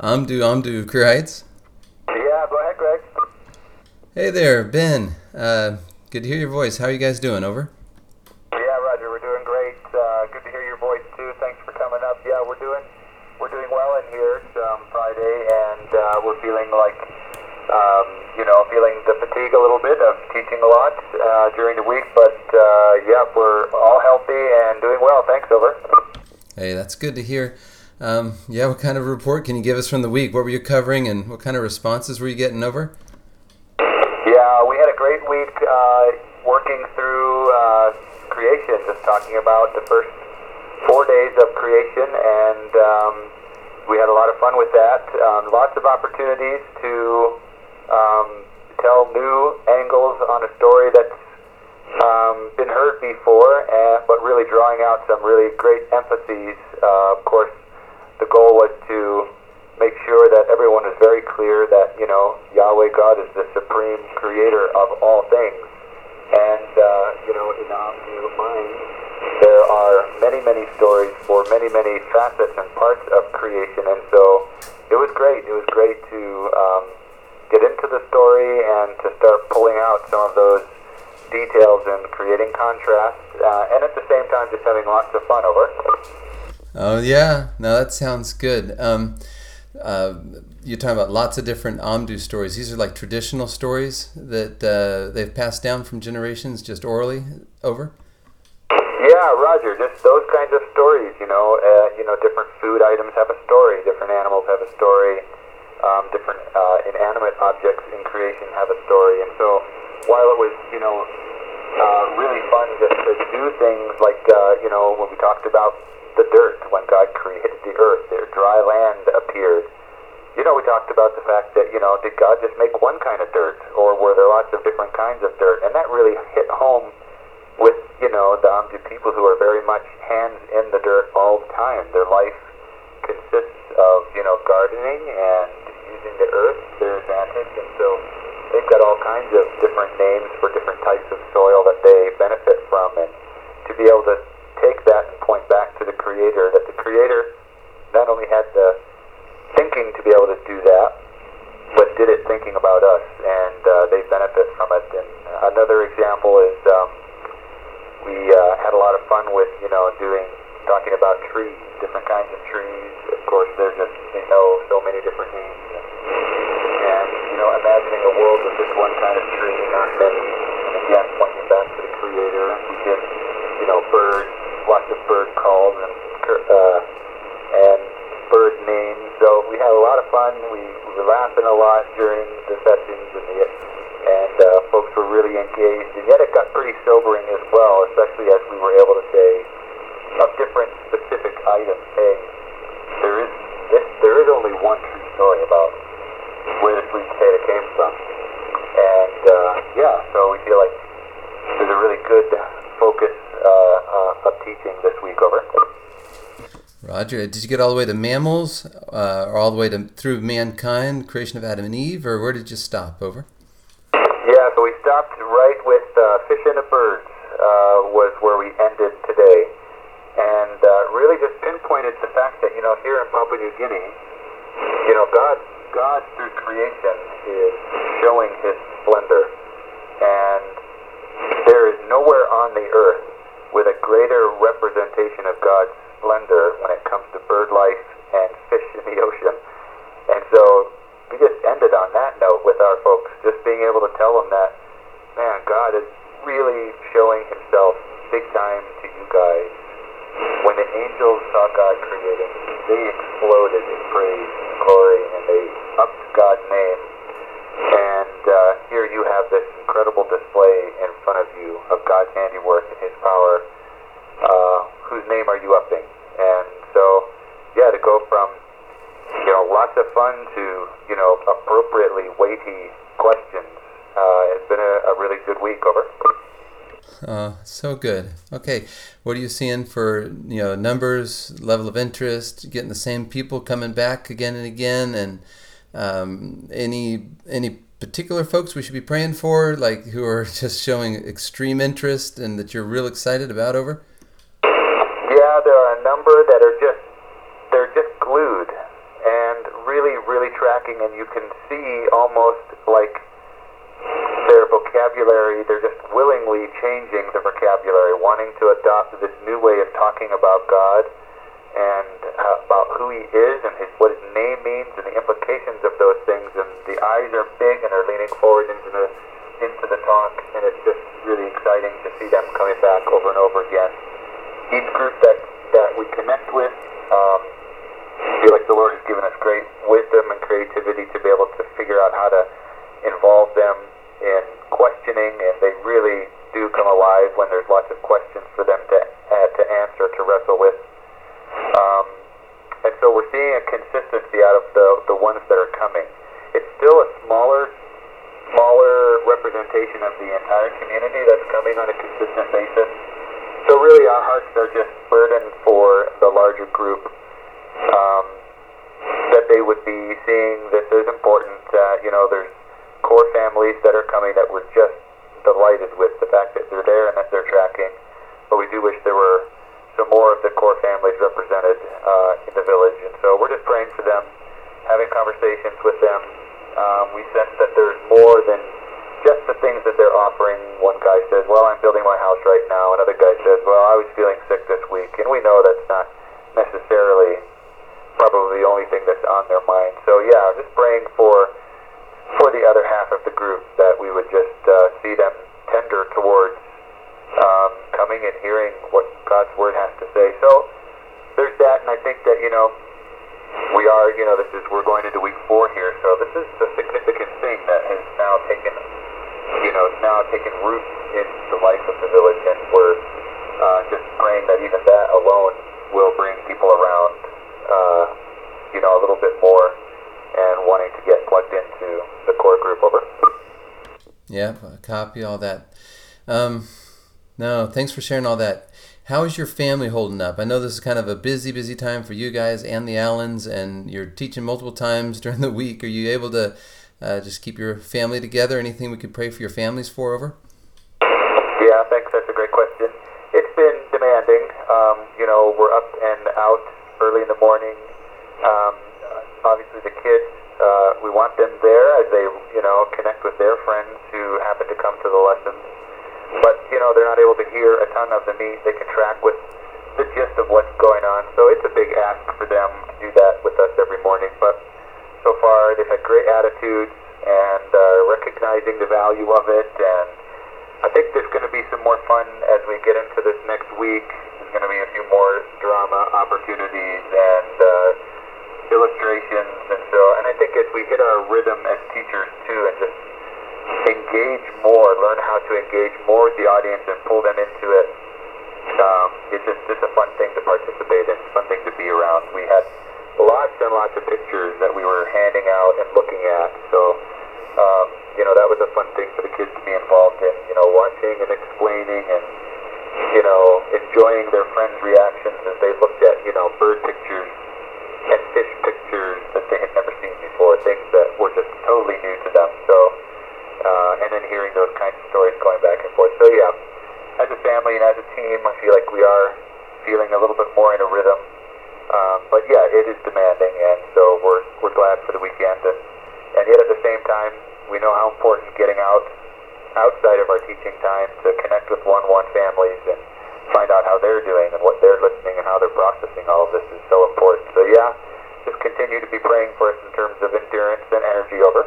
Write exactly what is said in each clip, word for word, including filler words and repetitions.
Amdu, Amdu, Career Heights. Yeah, go ahead, Greg. Hey there, Ben. Uh, good to hear your voice. How are you guys doing? Over? Yeah, Roger, we're doing great. Uh, good to hear your voice too. Thanks for coming up. Yeah, we're doing we're doing well in here. It's um, Friday, and uh, we're feeling like um, you know feeling the fatigue a little bit of teaching a lot uh, during the week. But uh, yeah, we're all healthy and doing well. Thanks, over. Hey, that's good to hear. Um, yeah, what kind of report can you give us from the week? What were you covering, and what kind of responses were you getting over? Yeah, we had a great week uh, working through uh, creation, just talking about the first four days of creation, and um, we had a lot of fun with that. Um, lots of opportunities to um, tell new angles on a story that's um, been heard before, and, but really drawing out some really great emphases. Uh, of course, the goal was to make sure that everyone is very clear that, you know, Yahweh God is the supreme creator of all things. And, uh, you know, in the Amdu mind, there are many, many stories for many, many facets and parts of creation. And so it was great. It was great to um, get into the story and to start pulling out some of those details and creating contrast. Uh, and at the same time, just having lots of fun, over. Oh, yeah. No, that sounds good. Um, uh, you're talking about lots of different Amdu stories. These are like traditional stories that uh, they've passed down from generations, just orally, over? Yeah, Roger, just those kinds of stories, you know. Uh, you know, different food items have a story. Different animals have a story. Um, different uh, inanimate objects in creation have a story. And so while it was, you know, uh, really fun just to do things like, uh, you know, when we talked about the dirt, when God created the earth, their dry land appeared. You know, we talked about the fact that, you know, did God just make one kind of dirt, or were there lots of different kinds of dirt? And that really hit home with, you know, the Amdu people who are very much hands in the dirt all the time. Their life consists of, you know, gardening and using the earth to their advantage, and so they've got all kinds of different names for different types of soil that they benefit from, and to be able to take that and point back to the Creator, that the Creator not only had the thinking to be able to do that, but did it thinking about us, and uh, they benefit from it. And another example is um, we uh, had a lot of fun with, you know, doing, talking about trees, different kinds of trees. Of course, there's just, you know, so many different names. And, you know, imagining a world with just one kind of tree, not many. And again, pointing back to the Creator. We did, you know, birds, lots of bird calls and uh, and bird names. So we had a lot of fun. We, we were laughing a lot during the sessions, and the and uh, folks were really engaged. And yet it got pretty sobering as well, especially as we were able to say of different specific items. Hey, there is this. There is only one true story about where the sweet potato came from, and uh, yeah. So we feel like there's a really good focus uh, uh, of teaching this week, over. Roger, did you get all the way to mammals, uh, or all the way to through mankind, creation of Adam and Eve, or where did you stop, over? Yeah, so we stopped right with uh, fish and the birds uh, was where we ended today, and uh, really just pinpointed the fact that, you know, here in Papua New Guinea, you know, God, God through creation is showing His splendor, and there is nowhere on the earth with a greater representation of God's splendor when it comes to bird life and fish in the ocean. And so we just ended on that note with our folks, just being able to tell them that, man, God is really showing Himself big time to you guys. When the angels saw God creating, they exploded in praise and glory, and they upped God's name. And uh, here you have this incredible display in front of you of God's handiwork and His power. Uh, whose name are you upping? And so, yeah, to go from, you know, lots of fun to, you know, appropriately weighty questions. Uh, it's been a, a really good week, over. Uh, so good. Okay, what are you seeing for, you know, numbers, level of interest, getting the same people coming back again and again, and um, any any particular folks we should be praying for, like who are just showing extreme interest and that you're real excited about, over? Yeah, there are a number that are just, they're just glued and really tracking, and you can see almost like their vocabulary, they're just willingly changing the vocabulary, wanting to adopt this new way of talking about God and uh, about who He is and his, what His name means and the implications of those things. And the eyes are big and they're leaning forward into the into the talk, and it's just really exciting to see them coming back over and over again. Each group that, that we connect with, um, I feel like the Lord has given us great wisdom and creativity to be able to figure out how to involve them in questioning, and they really do come alive when there's lots of questions for them to uh, to answer, to wrestle with. Um, and so we're seeing a consistency out of the the ones that are coming. It's still a smaller smaller representation of the entire community that's coming on a consistent basis. So really our hearts are just burdened for the larger group, um, that they would be seeing this is important. Uh, you know, there's core families that are coming that we're just delighted with the fact that they're there and that they're tracking. But we do wish there were some more of the core families represented uh, in the village. And so we're just praying for them, having conversations with them. Um, we sense that there's more than just the things that they're offering. One guy says, well, I'm building my house right now. Another guy says, well, I was feeling sick this week. And we know that's not necessarily probably the only thing that's on their mind. So yeah, just praying for for the other half of the group, that we would just uh, see them tender towards um, coming and hearing what God's Word has to say. So there's that, and I think that, you know, we are, you know, this is, we're going into week four here, so this is a significant thing that has now taken, you know, now taken root in the life of the village, and we're uh, just praying that even that alone will bring people around, uh, you know, a little bit more, and wanting to get plugged into the core group. Over. Yep, copy all that. Um, no, thanks for sharing all that. How is your family holding up? I know this is kind of a busy, busy time for you guys and the Allens, and you're teaching multiple times during the week. Are you able to uh, just keep your family together? Anything we could pray for your families for, over? Yeah, thanks. That's a great question. It's been demanding. Um, you know, we're up and out early in the morning. Um, obviously, the kids, uh, we want them there as they, you know, connect with their friends who happen to come to the lessons. But, you know, they're not able to hear a ton of the meat. They can track with the gist of what's going on. So it's a big ask for them to do that with us every morning. But so far, they've had great attitudes and uh, recognizing the value of it. And I think there's going to be some more fun as we get into this next week. There's going to be a few more drama opportunities and uh, illustrations. And so, and I think as we hit our rhythm as teachers, too, and just engage more, learn how to engage more with the audience and pull them into it. Um, it's just it's a fun thing to participate in, fun thing to be around. We had lots and lots of pictures that we were handing out and looking at. So, um, you know, that was a fun thing for the kids to be involved in, you know, watching and explaining and, you know, enjoying their friends' reactions as they looked at, you know, bird pictures and fish pictures that they had never seen before, things that were just totally new to them. So, Uh, and then hearing those kinds of stories going back and forth. So yeah, as a family and as a team, I feel like we are feeling a little bit more in a rhythm. Um, but yeah, it is demanding, and so we're we're glad for the weekend. And, and yet at the same time, we know how important getting out outside of our teaching time to connect with one-on-one families and find out how they're doing and what they're listening and how they're processing all of this is so important. So yeah, just continue to be praying for us in terms of endurance and energy. Over.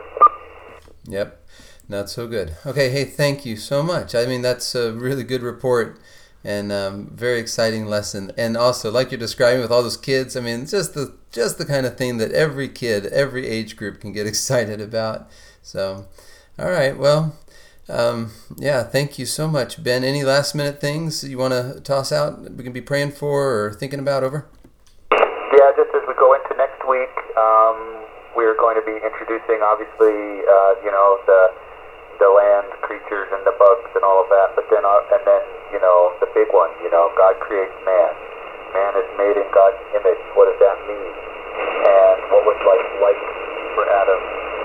Yep. Not so good. Okay, hey, thank you so much. I mean, that's a really good report and um, very exciting lesson. And also, like you're describing with all those kids, I mean, it's just the just the kind of thing that every kid, every age group can get excited about. So, all right, well, um, yeah, thank you so much, Ben. Any last minute things you want to toss out we can be praying for or thinking about, over? Yeah, just as we go into next week, um, we're going to be introducing, obviously, uh, you know, the the land creatures and the bugs and all of that, but then uh, and then you know the big one, you know, God creates man. Man is made in God's image. What does that mean? And what was life like for Adam?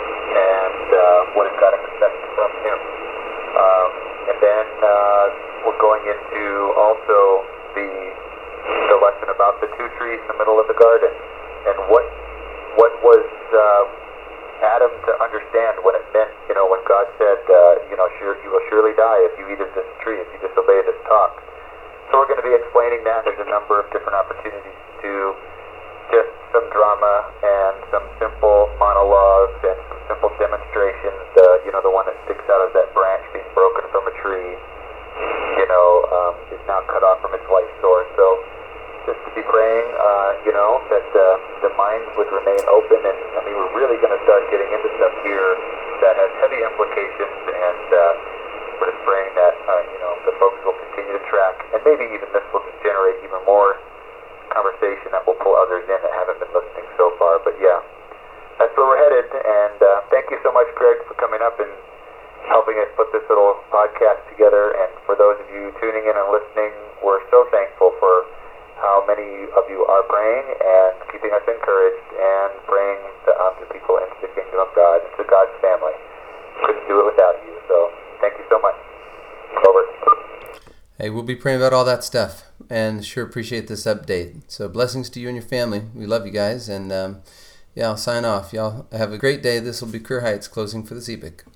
And uh, what does God expect from him? Um, and then uh, we're going into also the the lesson about the two trees in the middle of the garden, and what what was uh, Adam to understand what it meant, you know, when God said, uh, you know, sure, you will surely die if you eat of this tree, if you disobey this talk. So we're going to be explaining that. There's a number of different opportunities to do just some drama and some simple monologues and some simple demonstrations. Uh, you know, the one that sticks out of that branch being broken from a tree, you know, um, is now cut off from its life source. So just to be praying, uh, you know, that uh, the minds would remain open. And I mean, we're really going to start getting into stuff here that has heavy implications, and uh, we're just praying that, uh, you know, the folks will continue to track, and maybe even this will just generate even more conversation that will pull others in that haven't been listening so far. But yeah, that's where we're headed. And uh, thank you so much, Greg, for coming up and helping us put this little podcast together. And for those of you tuning in and listening, we're so thankful for how many of you are praying and keeping us encouraged and praying to, um, to people into the kingdom of God, into God's family. Couldn't do it without you. So thank you so much. Over. Hey, we'll be praying about all that stuff, and sure appreciate this update. So blessings to you and your family. We love you guys, and um, yeah, I'll sign off. Y'all have a great day. This will be Career Heights closing for this epoch.